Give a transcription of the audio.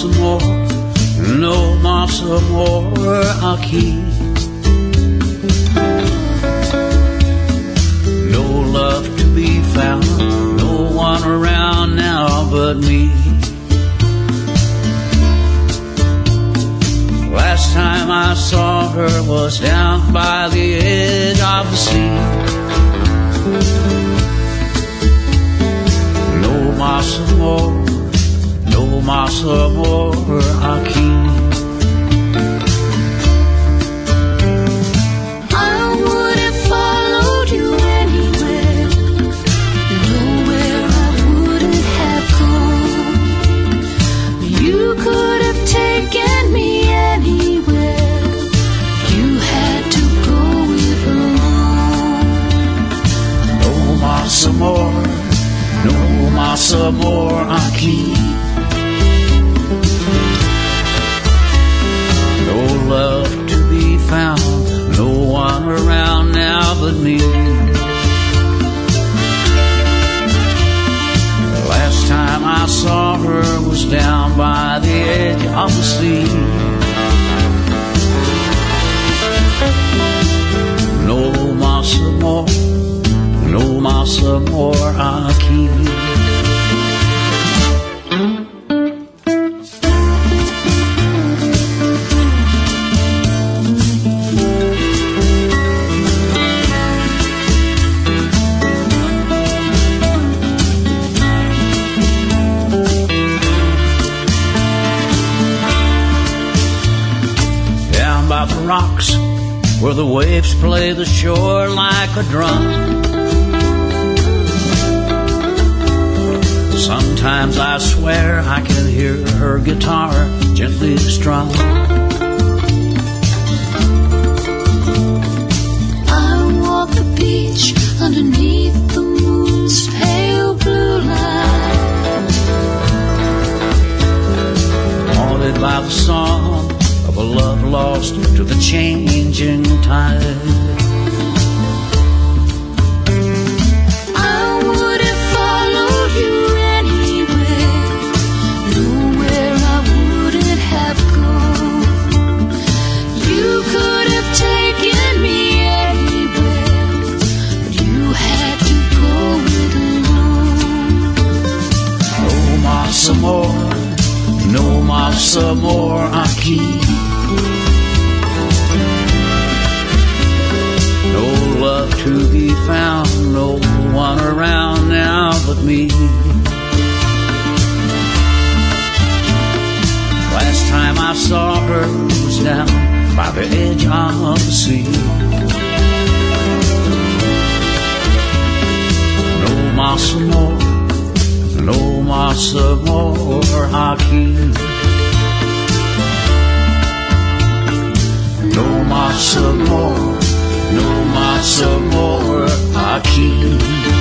some more, no more, some more aqui. No love to be found, no one around now but me. Last time I saw her was down by the edge of the sea. No más amor, no más amor aquí. I would have followed you anywhere, nowhere I wouldn't have gone. You could have taken me anywhere, you had to go it alone. No más amor, no más amor aquí. No love to be found, no one around now but me. The last time I saw her was down by the edge of the sea. No más amor, no más amor aquí. Rocks where the waves play the shore like a drum. Sometimes I swear I can hear her guitar gently strum. I walk the beach underneath the moon's pale blue light, Haunted by the song of a love lost to the changing tide. I would have followed you anywhere, nowhere I wouldn't have gone. You could have taken me anywhere, but you had to go it alone. No más amor, no más amor aquí. No love to be found, no one around now but me. Last time I saw her was down by the edge of the sea. No más amor, no más amor aquí. No más amor, no más amor aquí.